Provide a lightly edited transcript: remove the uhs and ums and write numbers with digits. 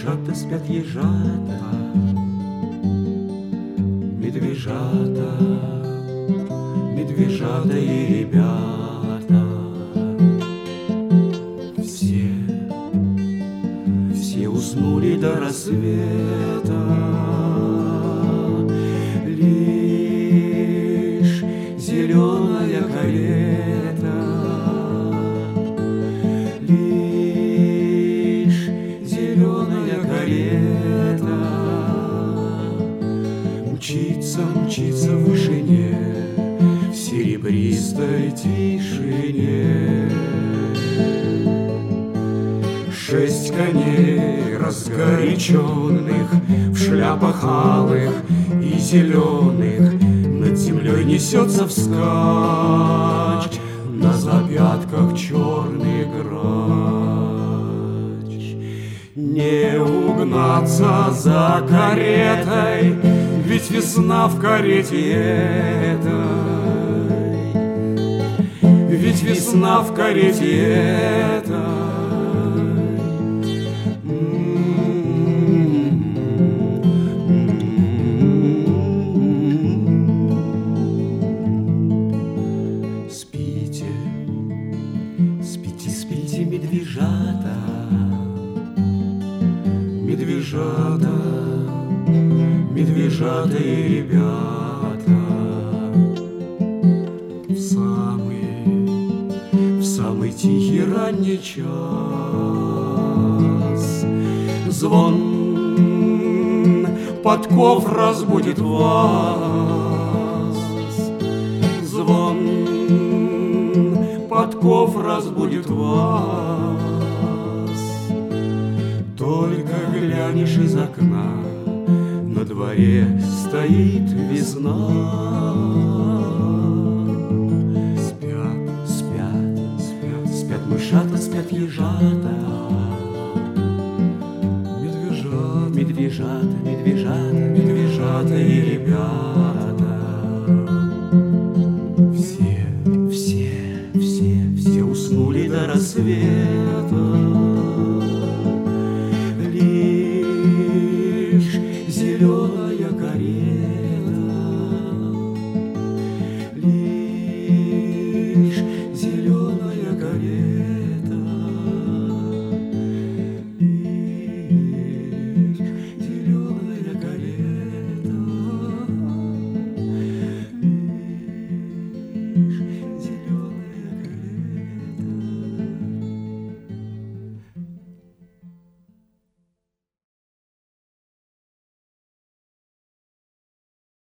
мышата, спят ежата, медвежата, медвежата и ребята. Все уснули до рассвета, лишь зеленая карета, лишь зеленая карета мчится, мчится в вышине, в серебристой тишине. 6 коней разгоряченных, в шляпах алых и зеленых, над землей несется вскачь, на запятках черный грач. Не угнаться за каретой, ведь весна в карете этой, ведь весна в карете этой. Спите, медвежата, медвежата, медвежата и ребята. В самый тихий ранний час звон подков разбудит вас. Звон подков разбудит вас. Только глянешь из окна, на дворе стоит весна. Спят, спят, спят, спят мышата, спят ежата, медвежата, медвежата, медвежата и ребята.